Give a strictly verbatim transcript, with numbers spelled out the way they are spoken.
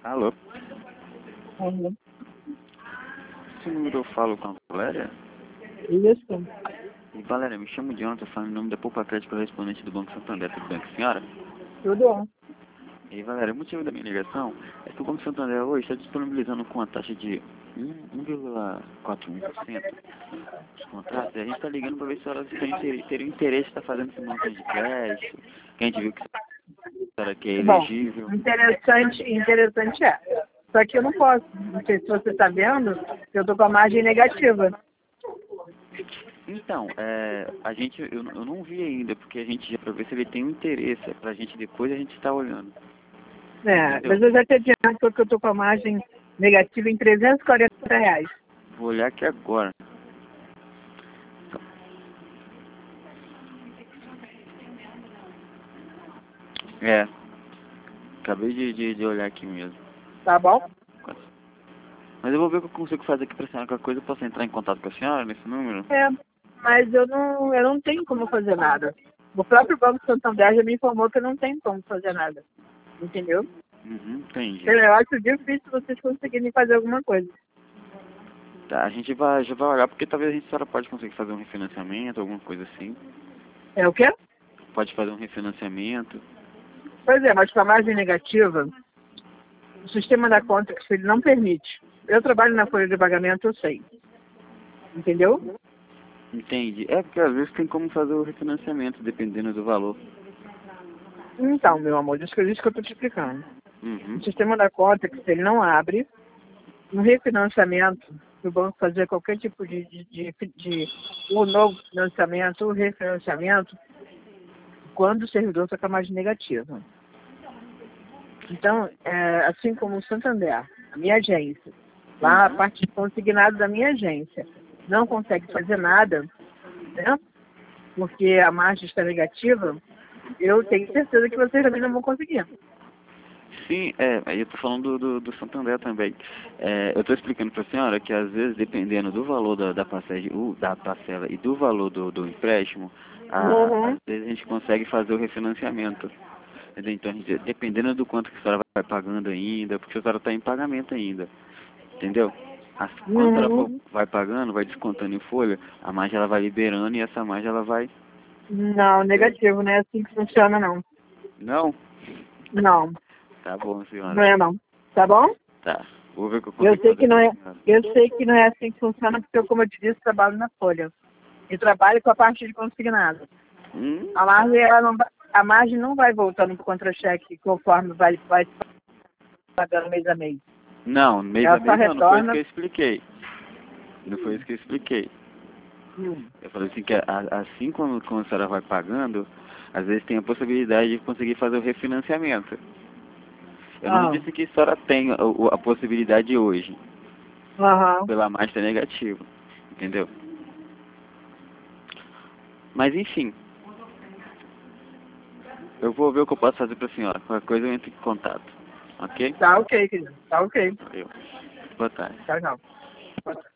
Alô? Uhum. Esse número eu falo com a Valéria? Isso. E Valéria, me chamo de ontem, falando em nome da Poupa Crédito correspondente do Banco Santander, tudo bem com a senhora? Tudo bom. E Valéria, o motivo da minha ligação é que o Banco Santander hoje está disponibilizando com a taxa de um vírgula quatro um por cento os contratos, e a gente está ligando para ver se elas têm, teriam interesse em estar fazendo esse montante de crédito, que a gente viu que será que é Bom, elegível. interessante, interessante é. Só que eu não posso. Não sei se você está vendo, eu tô com a margem negativa. Então, é, a gente, eu, eu não vi ainda, porque a gente já, para ver se ele tem um interesse, é pra gente depois a gente estar olhando. É, Entendeu? mas eu já te adianto que eu tô com a margem negativa em trezentos e quarenta reais. Vou olhar aqui agora. É, acabei de, de, de olhar aqui mesmo. Tá bom? Mas eu vou ver o que eu consigo fazer aqui pra senhora. Qualquer coisa eu posso entrar em contato com a senhora nesse número? É, mas eu não, eu não tenho como fazer nada. O próprio Banco Santander já me informou que eu não tenho como fazer nada. Entendeu? Uhum, entendi. Eu acho difícil vocês conseguirem fazer alguma coisa. Tá, a gente vai, já vai olhar, porque talvez a gente- a senhora pode conseguir fazer um refinanciamento, alguma coisa assim. É o quê? Pode fazer um refinanciamento. Pois é, mas com a margem negativa, o sistema da conta que ele não permite. Eu trabalho na folha de pagamento, eu sei. Entendeu? Entende? É porque às vezes tem como fazer o refinanciamento, dependendo do valor. Então, meu amor, isso que isso que eu estou te explicando. Uhum. O sistema da conta que ele não abre, no refinanciamento, o banco fazer qualquer tipo de, de, de, de o novo financiamento, o refinanciamento, quando o servidor está com a margem negativa. Então, é, assim como o Santander, a minha agência, lá a Uhum. parte de consignado da minha agência, não consegue fazer nada, né? Porque a margem está negativa, eu tenho certeza que vocês também não vão conseguir. Sim, é, aí eu tô falando do, do, do Santander também. É, eu tô explicando pra senhora que às vezes, dependendo do valor da, da, passagem, o, da parcela e do valor do, do empréstimo, a, Uhum. às vezes a gente consegue fazer o refinanciamento. Entendeu? Então, a gente, dependendo do quanto que a senhora vai pagando ainda, porque a senhora está em pagamento ainda, entendeu? As, quanto ela for, Uhum. vai pagando, vai descontando em folha, a margem ela vai liberando e essa margem ela vai... Não, negativo, não é assim que funciona, não. Não? Não, Tá bom, não senhora. é não. Tá bom? Tá. Vou ver o que eu Eu consigo sei fazer que não pra é, senhora. eu sei que não é assim que funciona, porque eu, como eu te disse, trabalho na Folha. E trabalho com a parte de consignado. Hum? A margem, ela não vai, a margem não vai voltando para o contra-cheque conforme vai, vai pagando mês a mês. Não, mês a Ela só mês não, não foi isso retorna. que eu expliquei. Não foi isso que eu expliquei. Hum. Eu falei assim que a- assim como, como a senhora vai pagando, às vezes tem a possibilidade de conseguir fazer o refinanciamento. Eu não Ah, disse que a senhora tem a, o- a possibilidade hoje, aham. pela margem negativa, entendeu? Mas enfim, eu vou ver o que eu posso fazer pra senhora. Qualquer coisa eu entro em contato, ok? Tá ok, querido. Tá ok. Valeu. Boa tarde. Tchau, tchau.